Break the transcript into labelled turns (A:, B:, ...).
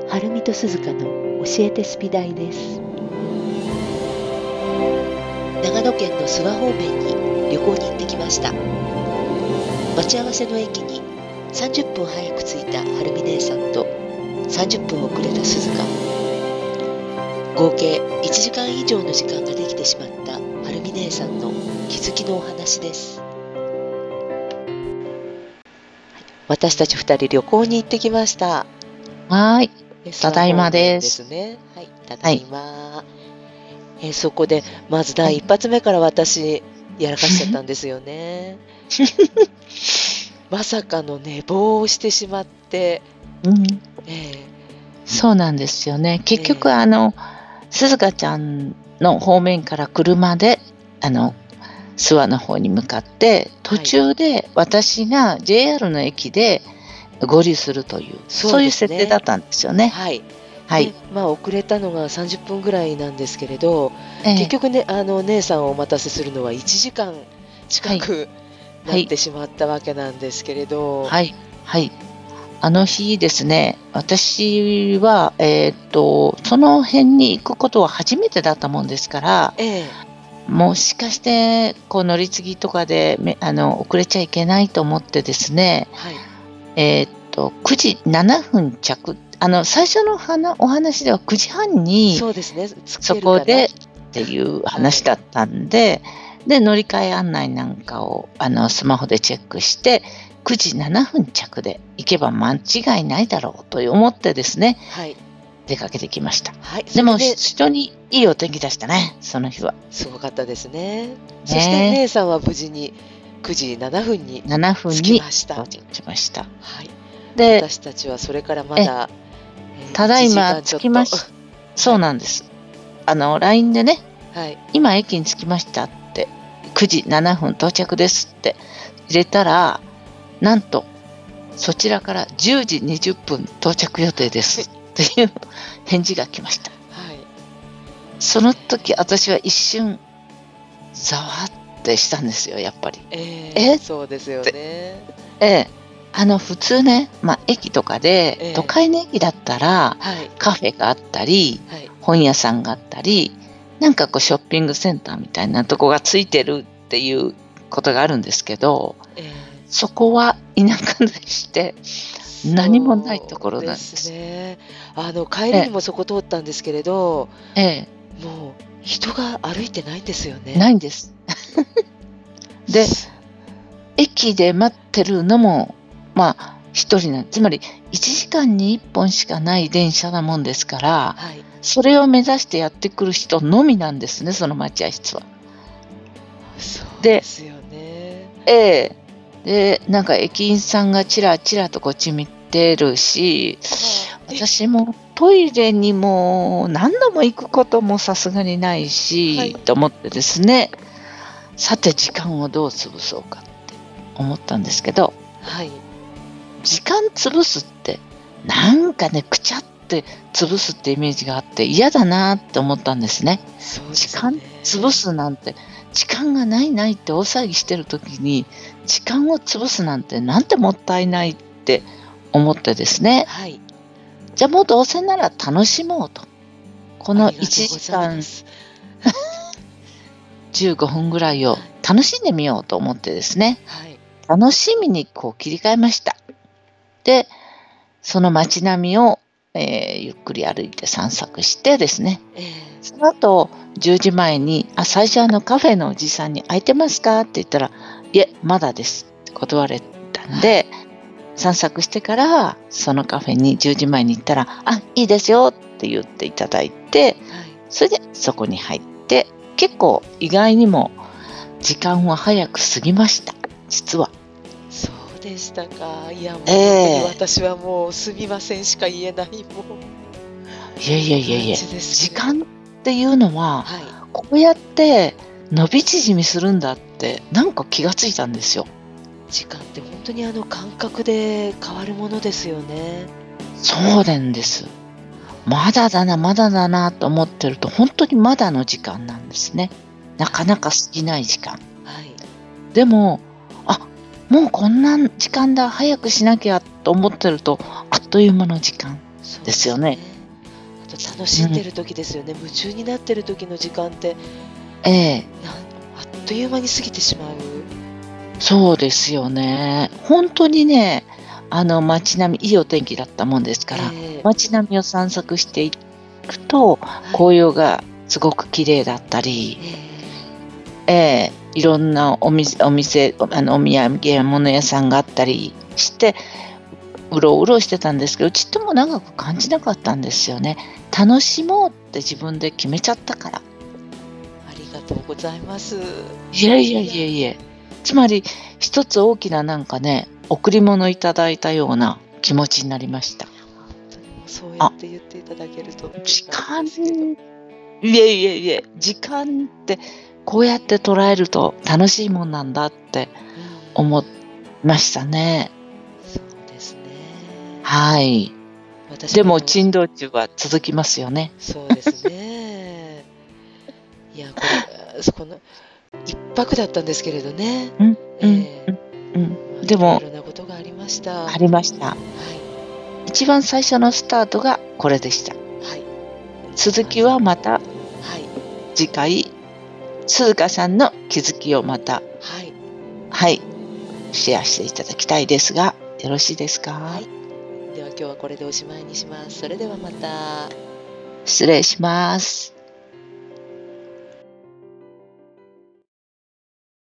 A: はるみとすずかの教えてスピダイです。長野県の諏訪方面に旅行に行ってきました。待ち合わせの駅に30分早く着いたはるみ姉さんと30分遅れたすずか、合計1時間以上の時間ができてしまったはるみ姉さんの気づきのお話です。私たち2人旅行に行ってきました。
B: はい、ただいまです。
A: ね、はい、ただいま。そこでまず第一発目から私やらかしちゃったんですよね。まさかの寝坊をしてしまって、
B: そうなんですよね。結局すずかちゃんの方面から車で諏訪の方に向かって、途中で私が JR の駅で合流するという、そういう設定だったんですよね。
A: はい、遅れたのが30分ぐらいなんですけれど、結局ね、姉さんをお待たせするのは1時間近くなってしまったわけなんですけれど、
B: あの日ですね、私は、その辺に行くことは初めてだったもんですから、もしかして乗り継ぎとかで遅れちゃいけないと思ってですね、9時7分着、最初のお話では9時半にそこでっていう話だったんで、乗り換え案内なんかをスマホでチェックして9時7分着で行けば間違いないだろうと思ってですね、出かけてきました。でも非常にいいお天気でしたね、その日は。
A: すごかったですね。そして姉さんは無事に9時7分に着きました。
B: 到着しました。
A: で、私たちはそれからまだ
B: ただいま着きました。そうなんです。LINE でね、今駅に着きましたって9時7分到着ですって入れたら、なんとそちらから10時20分到着予定ですっていう返事が来ました。その時私は一瞬ざわってしたんですよ、やっぱり。
A: そうですよね。
B: 普通ね、駅とかで、都会の駅だったら、カフェがあったり、本屋さんがあったり、なんかショッピングセンターみたいなとこがついてるっていうことがあるんですけど、そこは田舎でして何もないところなんです。
A: 帰りにもそこ通ったんですけれど、もう人が歩いてないんですよね。
B: ないんです。で、駅で待ってるのも一人なん、つまり1時間に1本しかない電車なもんですから、それを目指してやってくる人のみなんですね、その待合室は。
A: そうですよね。
B: で、なんか駅員さんがちらちらとこっち見てるし、私もトイレにも何度も行くこともさすがにないし、と思ってですね、さて時間をどう潰そうかって思ったんですけど、時間潰すってなんかね、くちゃって潰すってイメージがあって嫌だなって思ったんですね。時間潰すなんて、時間がないって大騒ぎしてる時に時間を潰すなんてなんてもったいないって思ってですね、じゃあもうどうせなら楽しもうと、この1時間15分ぐらいを楽しんでみようと思ってですね、楽しみに切り替えました。で、その街並みを、ゆっくり歩いて散策してですね、その後10時前に最初カフェのおじさんに空いてますかって言ったら、いえまだですって断られたんで、散策してからそのカフェに10時前に行ったら、いいですよって言っていただいて、それでそこに入って、結構意外にも時間は早く過ぎました、実は。
A: そうでしたか。いや、もう、私はもうすみませんしか言えないもん。
B: いや、時間っていうのは、こうやって伸び縮みするんだってなんか気がついたんですよ。
A: 時間って本当に感覚で変わるものですよね。
B: そうなんです。まだだなと思ってると、本当にまだの時間なんですね。なかなか過ぎない時間。でも、もうこんな時間だ、早くしなきゃと思ってると、あっという間の時間。
A: そう
B: ですよね。
A: あと楽しんでる時ですよね。夢中になってる時の時間って
B: ええ、
A: あっという間に過ぎてしまう。
B: そうですよね。本当にね、街並みいいお天気だったもんですから、
A: ええ
B: 街並みを散策していくと、
A: はい
B: 紅葉がすごく綺麗だったり、いろんなお店、お土産物屋さんがあったりして、うろうろしてたんですけど、ちっとも長く感じなかったんですよね。楽しもうって自分で決めちゃったから。
A: ありがとうございます。
B: いえいえいえいえ。つまり、一つ大きななんかね、贈り物いただいたような気持ちになりました。
A: 本当にもうそうやって言っていただけると
B: 時間、
A: なんですけど、
B: いえいえいえ、時間ってこうやって捉えると楽しいもんなんだって思いましたね。
A: そうですね。
B: はい。
A: 私
B: でも珍道中は続きますよね。
A: そうですね。いやこの一泊だったんですけれどね。
B: うん、うん、
A: ええ
B: でも
A: いろいろなことがありました。
B: ありました。
A: はい
B: 一番最初のスタートがこれでした。
A: はい
B: 続きはまた
A: はい
B: 次回、鈴鹿さんの気づきをまた、
A: はい
B: はい、シェアしていただきたいですが、よろしいですか？
A: はい。では今日はこれでおしまいにします。それではまた。
B: 失礼します。